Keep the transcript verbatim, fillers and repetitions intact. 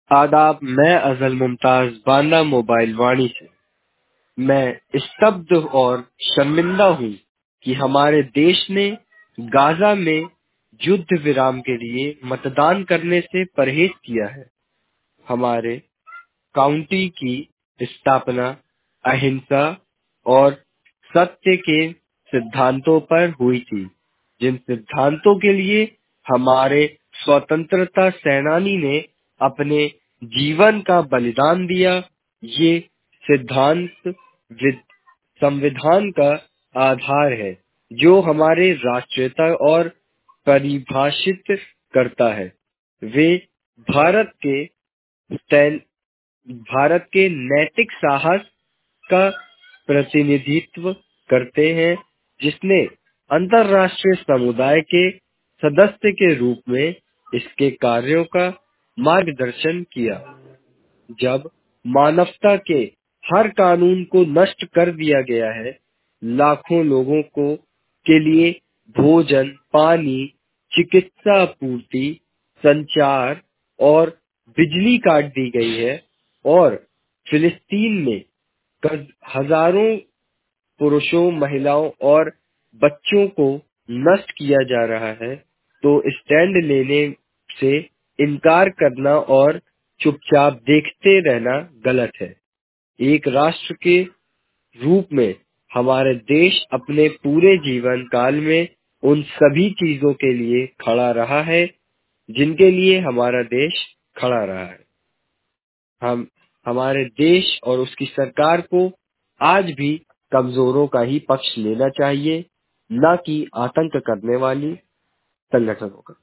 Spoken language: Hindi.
आदाब। मैं अजल मुमताज बांदा मोबाइल वाणी से मैं स्तब्ध और शर्मिंदा हूँ कि हमारे देश ने गाजा में युद्ध विराम के लिए मतदान करने से परहेज किया है। हमारे काउंटी की स्थापना अहिंसा और सत्य के सिद्धांतों पर हुई थी, जिन सिद्धांतों के लिए हमारे स्वतंत्रता सेनानी ने अपने जीवन का बलिदान दिया। ये सिद्धांत विद- संविधान का आधार है, जो हमारे राष्ट्रीयता और परिभाषित करता है। वे भारत के तैन- भारत के नैतिक साहस का प्रतिनिधित्व करते हैं, जिसने अंतर्राष्ट्रीय समुदाय के सदस्य के रूप में इसके कार्यों का मार्गदर्शन किया। जब मानवता के हर कानून को नष्ट कर दिया गया है, लाखों लोगों को के लिए भोजन, पानी, चिकित्सा आपूर्ति, संचार और बिजली काट दी गई है, और फिलिस्तीन में कज- हजारों पुरुषों, महिलाओं और बच्चों को नष्ट किया जा रहा है, तो स्टैंड लेने से इनकार करना और चुपचाप देखते रहना गलत है। एक राष्ट्र के रूप में हमारे देश अपने पूरे जीवन काल में उन सभी चीजों के लिए खड़ा रहा है जिनके लिए हमारा देश खड़ा रहा है। हम हमारे देश और उसकी सरकार को आज भी कमजोरों का ही पक्ष लेना चाहिए, न कि आतंक करने वाली संगठनों का।